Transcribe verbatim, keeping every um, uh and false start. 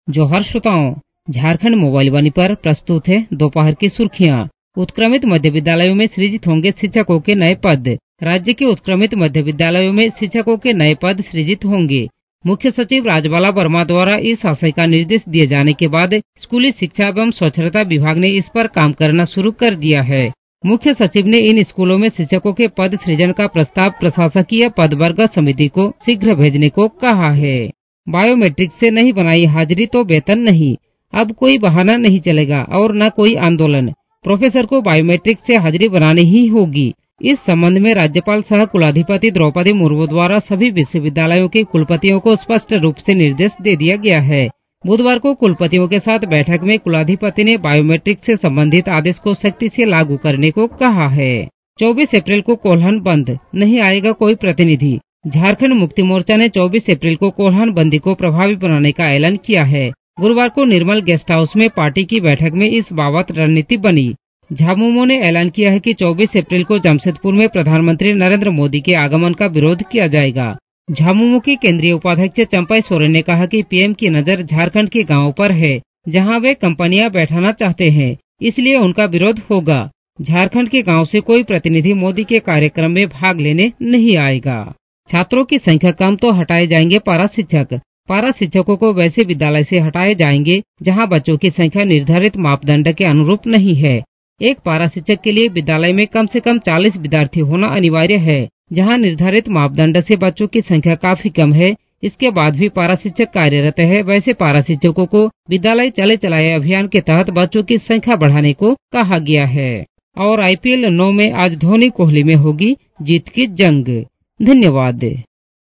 जोहार श्रोताओं, झारखंड मोबाइल वाणी पर प्रस्तुत है दोपहर की सुर्खियां। उत्क्रमित मध्य विद्यालयों में सृजित होंगे शिक्षकों के नए पद। राज्य के उत्क्रमित मध्य विद्यालयों में शिक्षकों के नए पद सृजित होंगे। मुख्य सचिव राजबाला वर्मा द्वारा इस आशय का निर्देश दिए जाने के बाद स्कूली शिक्षा एवं स्वच्छता विभाग ने इस पर काम करना शुरू कर दिया है। मुख्य सचिव ने इन स्कूलों में शिक्षकों के पद सृजन का प्रस्ताव प्रशासकीय पद वर्ग समिति को शीघ्र भेजने को कहा है। बायोमेट्रिक से नहीं बनाई हाजिरी तो वेतन नहीं, अब कोई बहाना नहीं चलेगा और न कोई आंदोलन। प्रोफेसर को बायोमेट्रिक से हाजिरी बनानी ही होगी। इस संबंध में राज्यपाल सह कुलाधिपति द्रौपदी मुर्मू द्वारा सभी विश्वविद्यालयों के कुलपतियों को स्पष्ट रूप से निर्देश दे दिया गया है। बुधवार को कुलपतियों के साथ बैठक में कुलाधिपति ने बायोमेट्रिक से संबंधित आदेश को सख्ती से लागू करने को कहा है। चौबीस अप्रैल को कोल्हान बंद, नहीं आएगा कोई प्रतिनिधि। झारखंड मुक्ति मोर्चा ने चौबीस अप्रैल को कोल्हान बंदी को प्रभावी बनाने का ऐलान किया है। गुरुवार को निर्मल गेस्ट हाउस में पार्टी की बैठक में इस बाबत रणनीति बनी। झामुमो ने ऐलान किया है कि चौबीस अप्रैल को जमशेदपुर में प्रधानमंत्री नरेंद्र मोदी के आगमन का विरोध किया जाएगा। झामुमो की केंद्रीय उपाध्यक्ष चंपाई सोरेन ने कहा कि पीएम की नजर झारखंड के गाँव पर है, जहाँ वे कंपनियां बैठाना चाहते हैं, इसलिए उनका विरोध होगा। झारखंड के गाँव से कोई प्रतिनिधि मोदी के कार्यक्रम में भाग लेने नहीं आएगा। छात्रों की संख्या कम तो हटाए जाएंगे पारा शिक्षक। पारा शिक्षकों को वैसे विद्यालय से हटाए जाएंगे जहां बच्चों की संख्या निर्धारित मापदंड के अनुरूप नहीं है। एक पारा शिक्षक के लिए विद्यालय में कम से कम चालीस विद्यार्थी होना अनिवार्य है, जहां निर्धारित मापदंड से बच्चों की संख्या काफी कम है। इसके बाद भी पारा शिक्षक कार्यरत है, वैसे पारा शिक्षकों को विद्यालय चले चलाए अभियान के तहत बच्चों की संख्या बढ़ाने को कहा गया है। और आईपीएल नौ में आज धोनी कोहली में होगी जीत की जंग। धन्यवाद।